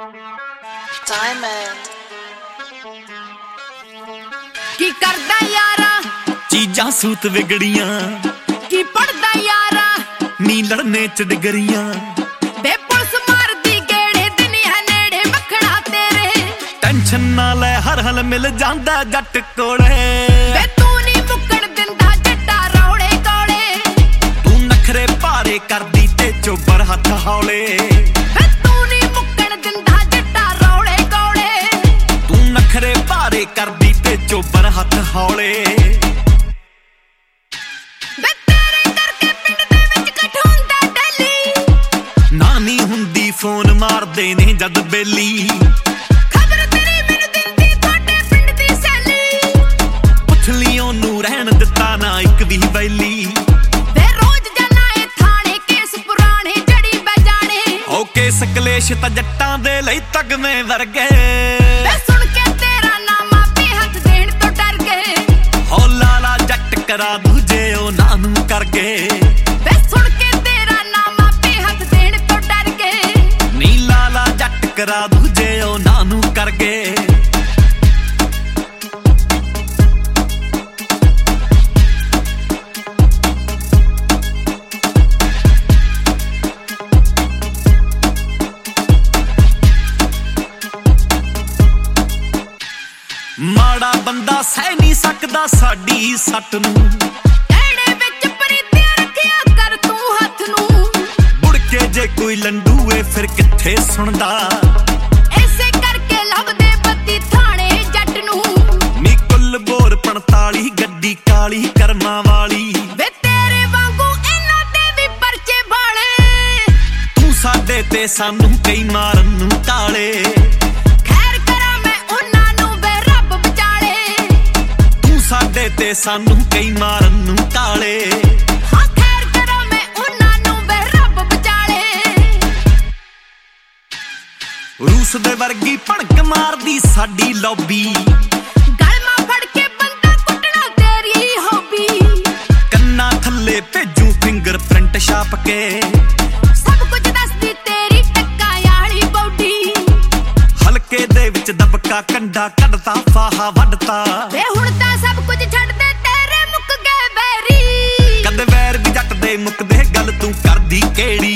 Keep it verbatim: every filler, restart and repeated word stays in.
Diamond की करदा यारा चीजां सूत विगड़ियां की पढ़दा यारा नी लड़ने च डिगरियां बे पुलिस मारदी गेड़े दिन है नेड़े मखना तेरे टेंशन ना ले हर हल मिल जांदा जट कोले बे तू नी मुक्कड़ दिंदा जट्टा रौले कोले तू नखरे भारे करदी ते चोबर हथ हौले बे तू नी मुक्कड़ दिंदा जट्टा रौले कोले तू नखरे भारे करदी ते चोबर हथ हौले बे तेरे करके पिंड दे विच कठुंदा डली नानी हुंदी फोन मारदे ने जद बेली खबर तेरी मैनू दिंदी थोड़े पिंड दी सैली पुछ ली ओनू रहन दिता ना इक भी वैली बे रोज जाना ए थाने केस पुराने जड़ी बजाने ओ केस कलेश ता जट्टां दे लई तगमे वर्गे बे सुन के तेरा नाम आपे हथ देण तो डर गए हो लाला जट करा दूजे ओ नानू करके बे सुन के तेरा नाम आपे हथ देण तो डर गए नी लाला जट करा दूजे ओ नानू करके माड़ा बंदा सह नहीं सकदा साडी सट नू एड़े विच प्रीतियां रखिया कर तू हथ नू मुड़ के जे कोई लंडूए फिर किथे सुनदा ऐसे करके लभदे पति थाने जट नू नी कुल बोर पैंतालीस गड्डी काली करमां वाली वे तेरे वांगू इन्हां ते भी परचे भाले तू साडे ते सानू कई मारन नू ताले खैर करा मैं उन्हां नू वे रब विचाले तू साडे ते सानू कई मारन नू ताले हाँ खैर करा मैं उन्हां नू वे रब विचाले रूस दे वर्गी भड़क मारदी साडी लॉबी गलमा फड़ के बंदा कुटना तेरी हॉबी कन्ना थल्ले भेजू फिंगरप्रिंट छाप के सब कुछ दसदी तेरी टक्का याली बॉडी हलके दे विच दबका कंडा कढता फाहा वडता वे हुण तां सब कुछ छੱਡ दे तेरे मुੱਕ गए बैरी कदे वैर भी जट दे मुकदे गल तू करदी केड़ी